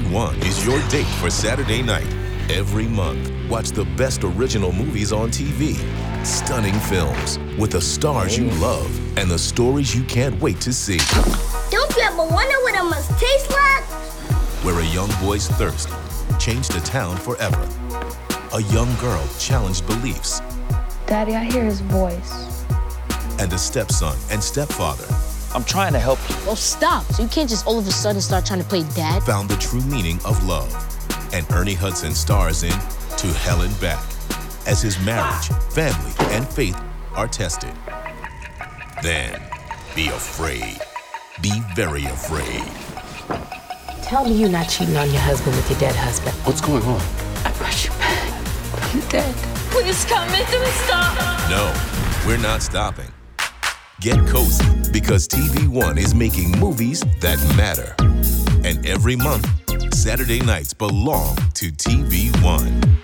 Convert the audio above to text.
One is your date for Saturday night. Every month, watch the best original movies on TV, stunning films with the stars you love and the stories you can't wait to see. Don't you ever wonder what it must taste like? Where a young boy's thirst changed a town forever. A young girl challenged beliefs. Daddy, I hear his voice. And a stepson and stepfather I'm trying to help you. Oh, stop. So you can't just all of a sudden start trying to play dad? found the true meaning of love. And Ernie Hudson stars in To Hell and Back as his marriage, family, and faith are tested. Then, be afraid. Be very afraid. Tell me you're not cheating on your husband with your dead husband. What's going on? I brought you back from the dead. Please come in and stop. No, we're not stopping. Get cozy because TV One is making movies that matter. And every month, Saturday nights belong to TV One.